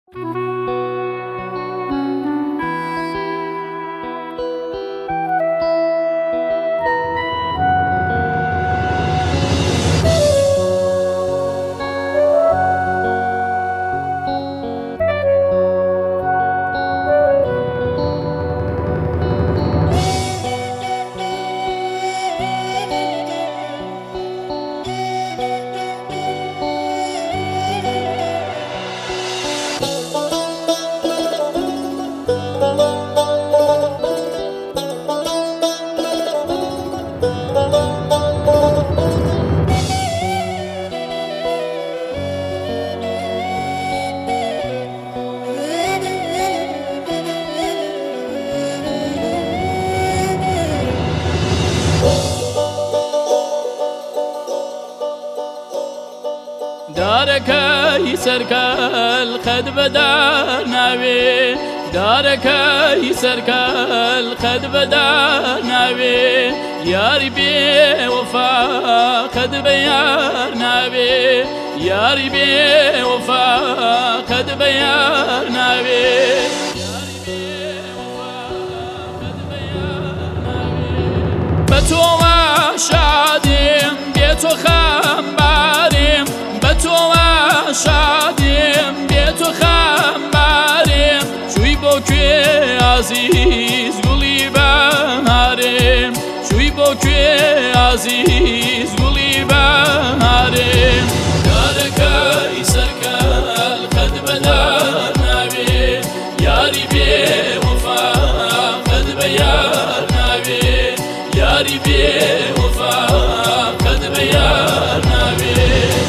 دارەکەی سەرکەل قەت بەدار ناوێ دارەکەی سەرکەل قەت بەدار ناوێ یاری بێوەفا قەت بە یار ناوێ یاری بێوەفا قەت بە یار ناوێ بە تۆوە شادیم بێ تۆ خەمباریم بە تۆوە شادیم بێ تۆ خەمباریم شووی بۆ کوێ عەزیز گوڵی بەهارێم شووی بۆ کوێ عەزیز گوڵی بەهارێم دارەکەی سەرکەل قەت بەدار ناوێ یاری بێوەفا قەت بە یار ناوێ یاری بێوەفا قەت بە یار ناوێ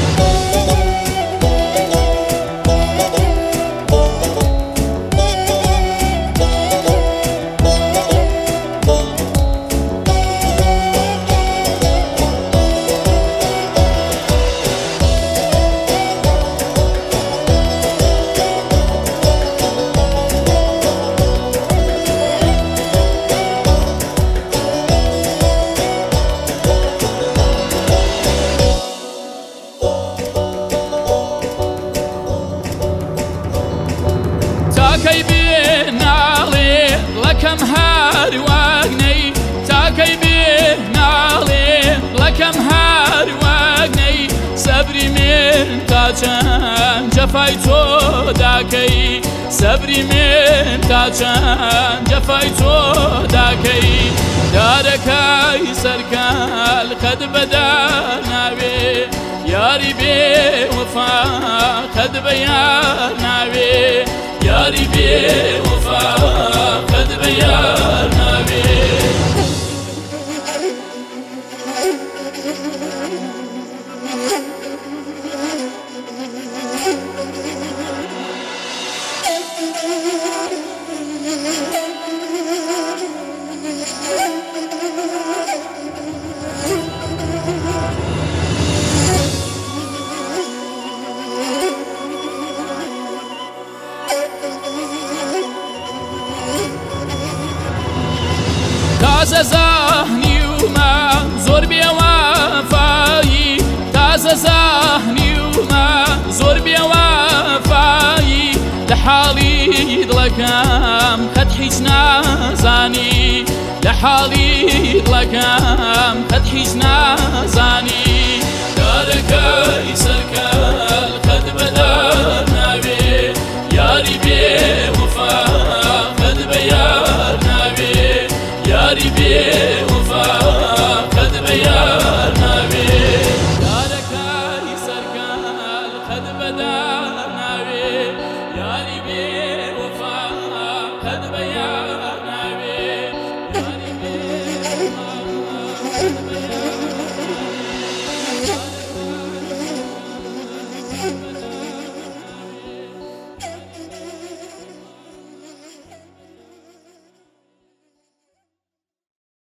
تاکەی بێ ناڵێ لەکەم هەروەگنەی تاکەی بێ ناڵێ لەکەم هەروەگنەی سەبری من تا چەند جەفای تۆ داکەی سەبری من تا چەند جەفای تۆ داکەی دارەکەی سەرکەل قەت بەدار ناوێ یاری بێوەفا قەت بە یار ناوێ یاری بێوەفا قەت بە یار ناوێ تازە زاهنی ومە زۆر بێوەفایی تازە زاهنی ومە زۆر بێوەفایی لە حاڵی دڵەکەم قەت هیچ نازانی لە حاڵی دڵەکەم قەت هیچ نازانی دارەکەی سەرکەل قەت بەدار ناوێ یاری بێوەفا قەت بە یار ناوێ یاری بێوەفا قەت بە یار ناوێ دارەکەی سەرکەل قەت بەدار ناوێ یاری بێوەفا قەت بە یار ناوێ یاری بێوەفا قەت بە یار ناوێ